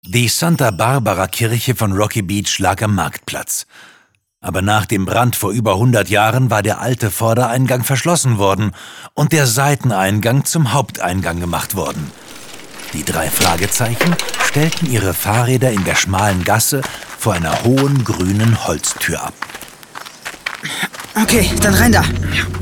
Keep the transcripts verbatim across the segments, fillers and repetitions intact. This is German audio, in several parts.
Die Santa Barbara Kirche von Rocky Beach lag am Marktplatz. Aber nach dem Brand vor über hundert Jahren war der alte Vordereingang verschlossen worden und der Seiteneingang zum Haupteingang gemacht worden. Die drei Fragezeichen stellten ihre Fahrräder in der schmalen Gasse vor einer hohen grünen Holztür ab. Okay, dann rein da.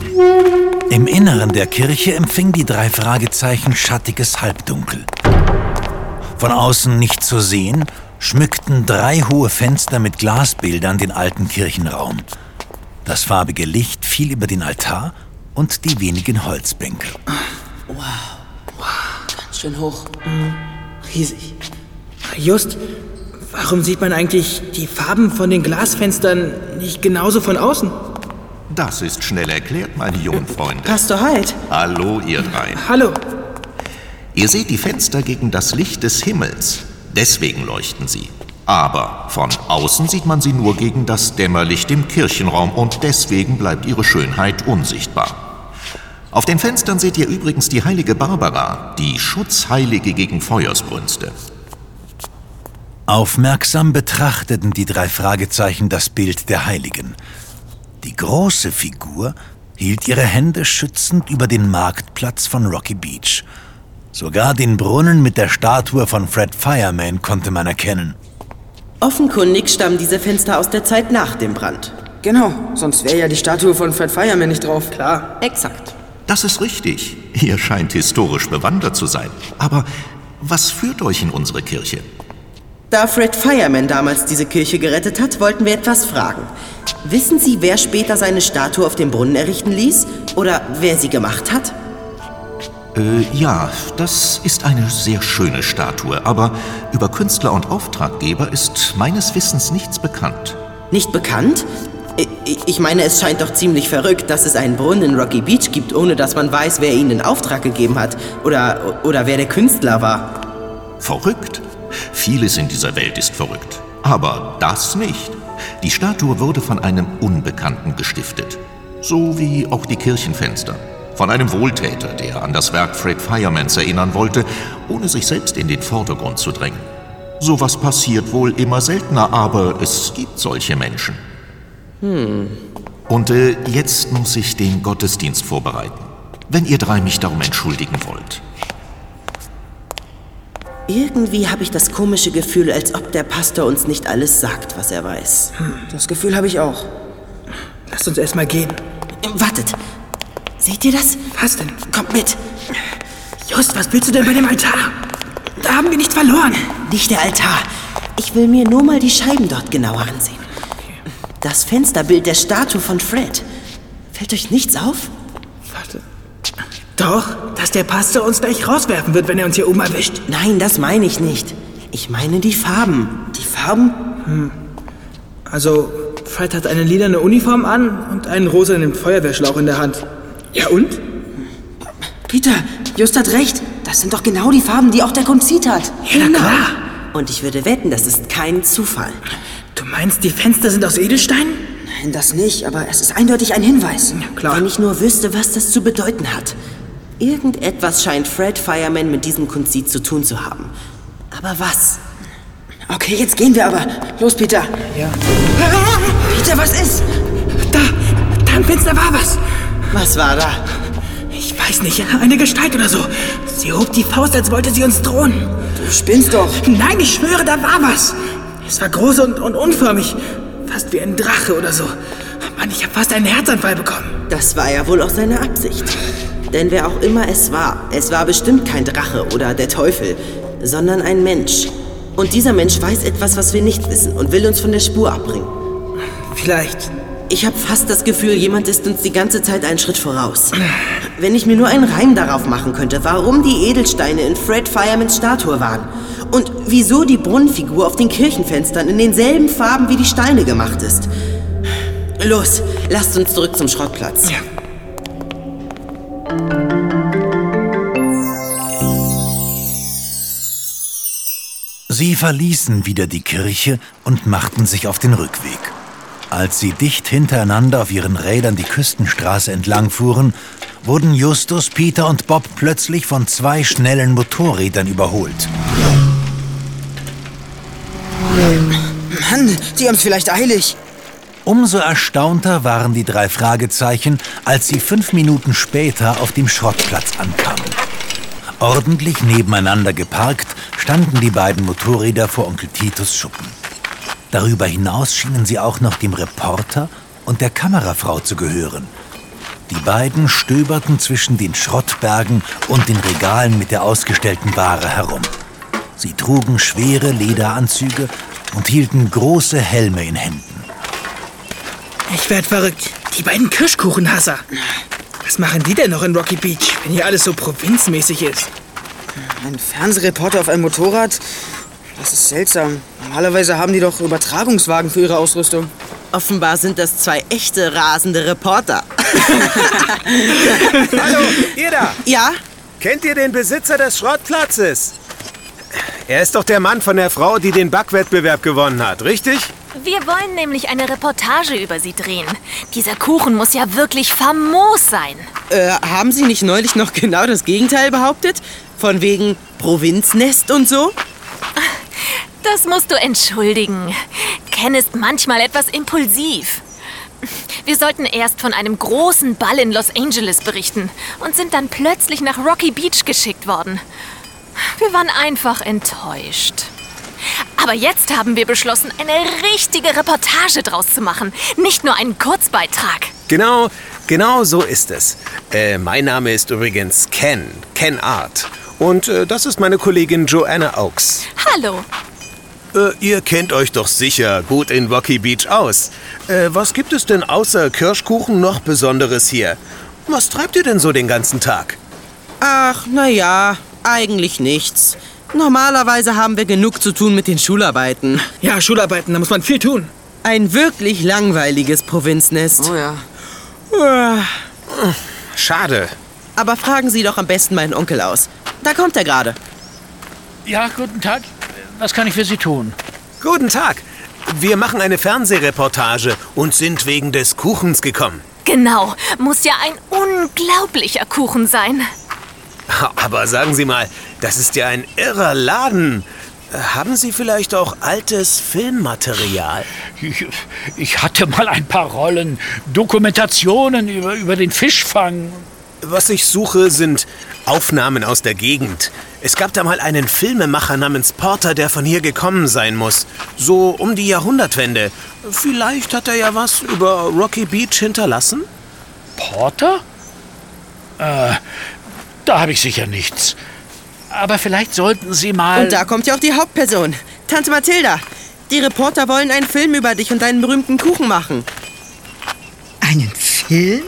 Im Inneren der Kirche empfing die drei Fragezeichen schattiges Halbdunkel. Von außen nicht zu sehen, schmückten drei hohe Fenster mit Glasbildern den alten Kirchenraum. Das farbige Licht fiel über den Altar und die wenigen Holzbänke. Wow, wow, ganz schön hoch. Mhm. Riesig. Just, warum sieht man eigentlich die Farben von den Glasfenstern nicht genauso von außen? Das ist schnell erklärt, meine jungen Freunde. Pastor Hyde. Hallo, ihr drei. Hallo. Ihr seht die Fenster gegen das Licht des Himmels. Deswegen leuchten sie. Aber von außen sieht man sie nur gegen das Dämmerlicht im Kirchenraum und deswegen bleibt ihre Schönheit unsichtbar. Auf den Fenstern seht ihr übrigens die heilige Barbara, die Schutzheilige gegen Feuersbrünste. Aufmerksam betrachteten die drei Fragezeichen das Bild der Heiligen. Die große Figur hielt ihre Hände schützend über den Marktplatz von Rocky Beach. Sogar den Brunnen mit der Statue von Fred Fireman konnte man erkennen. Offenkundig stammen diese Fenster aus der Zeit nach dem Brand. Genau, sonst wäre ja die Statue von Fred Fireman nicht drauf, klar. Exakt. Das ist richtig. Ihr scheint historisch bewandert zu sein. Aber was führt euch in unsere Kirche? Da Fred Fireman damals diese Kirche gerettet hat, wollten wir etwas fragen. Wissen Sie, wer später seine Statue auf dem Brunnen errichten ließ? Oder wer sie gemacht hat? Äh, ja, das ist eine sehr schöne Statue, aber über Künstler und Auftraggeber ist meines Wissens nichts bekannt. Nicht bekannt? Ich meine, es scheint doch ziemlich verrückt, dass es einen Brunnen in Rocky Beach gibt, ohne dass man weiß, wer ihn in Auftrag gegeben hat. Oder, oder wer der Künstler war. Verrückt? Vieles in dieser Welt ist verrückt. Aber das nicht. Die Statue wurde von einem Unbekannten gestiftet. So wie auch die Kirchenfenster. Von einem Wohltäter, der an das Werk Fred Firemans erinnern wollte, ohne sich selbst in den Vordergrund zu drängen. Sowas passiert wohl immer seltener, aber es gibt solche Menschen. Hm. Und äh, jetzt muss ich den Gottesdienst vorbereiten. Wenn ihr drei mich darum entschuldigen wollt. Irgendwie habe ich das komische Gefühl, als ob der Pastor uns nicht alles sagt, was er weiß. Hm, das Gefühl habe ich auch. Lasst uns erst mal gehen. Wartet. Seht ihr das? Was denn? Kommt mit. Just, was willst du denn bei dem Altar? Da haben wir nichts verloren. Nicht der Altar. Ich will mir nur mal die Scheiben dort genauer ansehen. Das Fensterbild der Statue von Fred. Fällt euch nichts auf? Warte. Doch, dass der Pastor uns gleich rauswerfen wird, wenn er uns hier oben erwischt. Nein, das meine ich nicht. Ich meine die Farben. Die Farben? Hm. Also, Fred hat eine lilane Uniform an und einen rosanen Feuerwehrschlauch in der Hand. Ja und? Peter, Just hat recht. Das sind doch genau die Farben, die auch der Konzit hat. Ja, na klar. Und ich würde wetten, das ist kein Zufall. Du meinst, die Fenster sind aus Edelstein? Nein, das nicht, aber es ist eindeutig ein Hinweis. Ja, klar. Wenn ich nur wüsste, was das zu bedeuten hat. Irgendetwas scheint Fred Fireman mit diesem Konzit zu tun zu haben. Aber was? Okay, jetzt gehen wir aber. Los, Peter. Ja. Peter, was ist? Da, da im Fenster war was. Was war da? Ich weiß nicht, eine Gestalt oder so. Sie hob die Faust, als wollte sie uns drohen. Du spinnst doch. Nein, ich schwöre, da war was. Es war groß und, und unförmig. Fast wie ein Drache oder so. Mann, ich habe fast einen Herzanfall bekommen. Das war ja wohl auch seine Absicht. Denn wer auch immer es war, es war bestimmt kein Drache oder der Teufel, sondern ein Mensch. Und dieser Mensch weiß etwas, was wir nicht wissen und will uns von der Spur abbringen. Vielleicht. Ich habe fast das Gefühl, jemand ist uns die ganze Zeit einen Schritt voraus. Wenn ich mir nur einen Reim darauf machen könnte, warum die Edelsteine in Fred Firemans Statue waren und wieso die Brunnenfigur auf den Kirchenfenstern in denselben Farben wie die Steine gemacht ist. Los, lasst uns zurück zum Schrottplatz. Ja. Sie verließen wieder die Kirche und machten sich auf den Rückweg. Als sie dicht hintereinander auf ihren Rädern die Küstenstraße entlang fuhren, wurden Justus, Peter und Bob plötzlich von zwei schnellen Motorrädern überholt. Mann, die haben's vielleicht eilig. Umso erstaunter waren die drei Fragezeichen, als sie fünf Minuten später auf dem Schrottplatz ankamen. Ordentlich nebeneinander geparkt standen die beiden Motorräder vor Onkel Titus Schuppen. Darüber hinaus schienen sie auch noch dem Reporter und der Kamerafrau zu gehören. Die beiden stöberten zwischen den Schrottbergen und den Regalen mit der ausgestellten Ware herum. Sie trugen schwere Lederanzüge und hielten große Helme in Händen. Ich werd verrückt. Die beiden Kirschkuchenhasser. Was machen die denn noch in Rocky Beach, wenn hier alles so provinzmäßig ist? Ein Fernsehreporter auf einem Motorrad? Das ist seltsam. Normalerweise haben die doch Übertragungswagen für ihre Ausrüstung. Offenbar sind das zwei echte rasende Reporter. Hallo, ihr da! Ja? Kennt ihr den Besitzer des Schrottplatzes? Er ist doch der Mann von der Frau, die den Backwettbewerb gewonnen hat, richtig? Wir wollen nämlich eine Reportage über sie drehen. Dieser Kuchen muss ja wirklich famos sein. Äh, haben Sie nicht neulich noch genau das Gegenteil behauptet? Von wegen Provinznest und so? Das musst du entschuldigen. Ken ist manchmal etwas impulsiv. Wir sollten erst von einem großen Ball in Los Angeles berichten und sind dann plötzlich nach Rocky Beach geschickt worden. Wir waren einfach enttäuscht. Aber jetzt haben wir beschlossen, eine richtige Reportage draus zu machen. Nicht nur einen Kurzbeitrag. Genau, genau so ist es. Äh, mein Name ist übrigens Ken, Ken Art. Und äh, das ist meine Kollegin Joanna Oakes. Hallo. Äh, ihr kennt euch doch sicher gut in Rocky Beach aus. Äh, was gibt es denn außer Kirschkuchen noch Besonderes hier? Was treibt ihr denn so den ganzen Tag? Ach, naja, eigentlich nichts. Normalerweise haben wir genug zu tun mit den Schularbeiten. Ja, Schularbeiten, da muss man viel tun. Ein wirklich langweiliges Provinznest. Oh ja. Ah. Schade. Aber fragen Sie doch am besten meinen Onkel aus. Da kommt er gerade. Ja, guten Tag. Was kann ich für Sie tun? Guten Tag. Wir machen eine Fernsehreportage und sind wegen des Kuchens gekommen. Genau, muss ja ein unglaublicher Kuchen sein. Aber sagen Sie mal, das ist ja ein irrer Laden. Haben Sie vielleicht auch altes Filmmaterial? Ich, ich hatte mal ein paar Rollen, Dokumentationen über, über den Fischfang. Was ich suche, sind Aufnahmen aus der Gegend. Es gab da mal einen Filmemacher namens Porter, der von hier gekommen sein muss. So um die Jahrhundertwende. Vielleicht hat er ja was über Rocky Beach hinterlassen? Porter? Äh, da habe ich sicher nichts. Aber vielleicht sollten Sie mal... Und da kommt ja auch die Hauptperson, Tante Mathilda. Die Reporter wollen einen Film über dich und deinen berühmten Kuchen machen. Einen Film?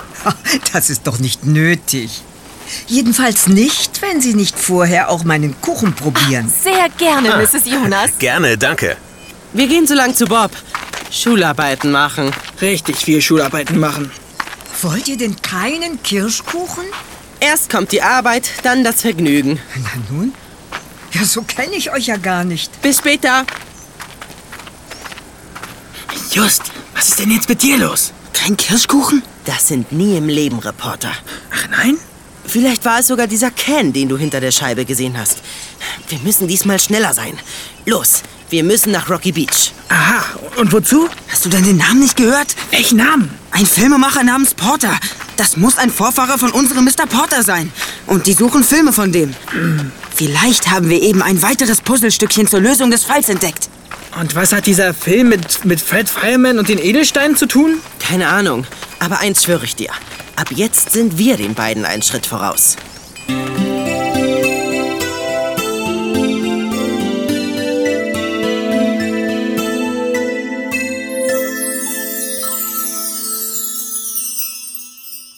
Das ist doch nicht nötig. Jedenfalls nicht, wenn Sie nicht vorher auch meinen Kuchen probieren. Sehr gerne, Misses Jonas. Gerne, danke. Wir gehen so lang zu Bob. Schularbeiten machen. Richtig viel Schularbeiten machen. Wollt ihr denn keinen Kirschkuchen? Erst kommt die Arbeit, dann das Vergnügen. Na nun? Ja, so kenne ich euch ja gar nicht. Bis später. Just, was ist denn jetzt mit dir los? Kein Kirschkuchen? Das sind nie im Leben Reporter. Ach nein? Vielleicht war es sogar dieser Ken, den du hinter der Scheibe gesehen hast. Wir müssen diesmal schneller sein. Los, wir müssen nach Rocky Beach. Aha, und wozu? Hast du denn den Namen nicht gehört? Welchen Namen? Ein Filmemacher namens Porter. Das muss ein Vorfahre von unserem Mister Porter sein. Und die suchen Filme von dem. Vielleicht haben wir eben ein weiteres Puzzlestückchen zur Lösung des Falls entdeckt. Und was hat dieser Film mit, mit Fred Fireman und den Edelsteinen zu tun? Keine Ahnung, aber eins schwöre ich dir. Ab jetzt sind wir den beiden einen Schritt voraus.